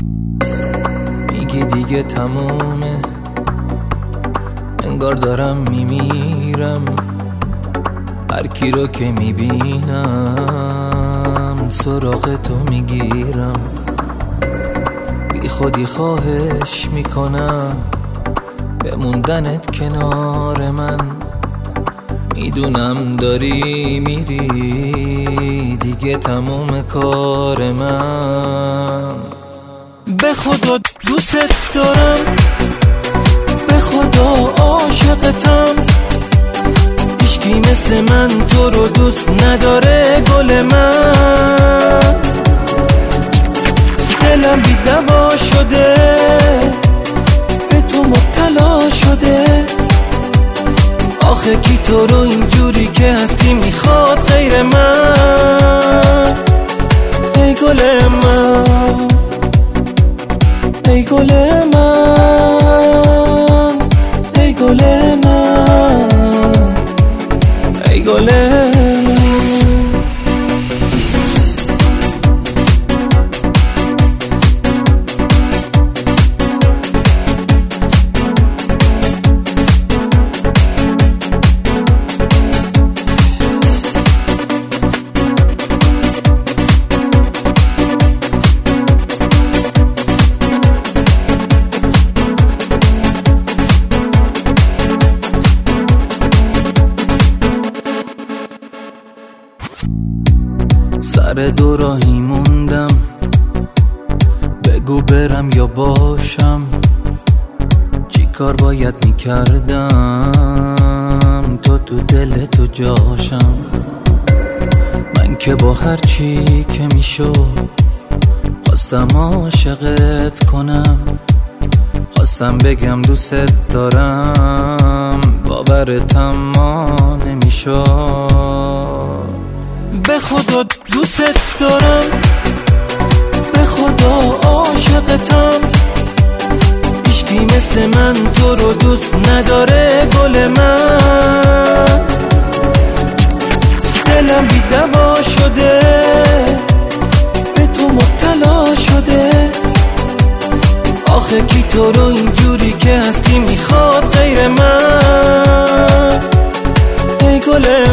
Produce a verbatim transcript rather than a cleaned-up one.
میگی دیگه تمومه، انگار دارم میمیرم. هر کی رو که میبینم سراغ تو میگیرم. بی خودی خواهش میکنم بموندنت کنار من. میدونم داری میری دیگه تموم کار من. به خدا دوست دارم، به خدا عاشقتم. هیچکی مثل من تو رو دوست نداره گل من. دلم بی دوا شده، به تو مبتلا شده. آخه کی تو رو اینجوری که هستی میخواد غیر من؟ ای گل من، ای گل من، ای گل من، ای گل من. سر دو راهی موندم، بگو برم یا باشم. چی کار باید میکردم تو تو دل تو جاشم. من که با هر چی که میشد خواستم عاشقت کنم. خواستم بگم دوست دارم، باورتم ما نمیشد. به خدا دوست دارم، به خدا عاشقتم. هیچکی مثل من تو رو دوست نداره گل من. دلم بی دوا شده، به تو مبتلا شده. آخه کی تو رو اینجوری که هستی میخواد غیر من؟ ای گل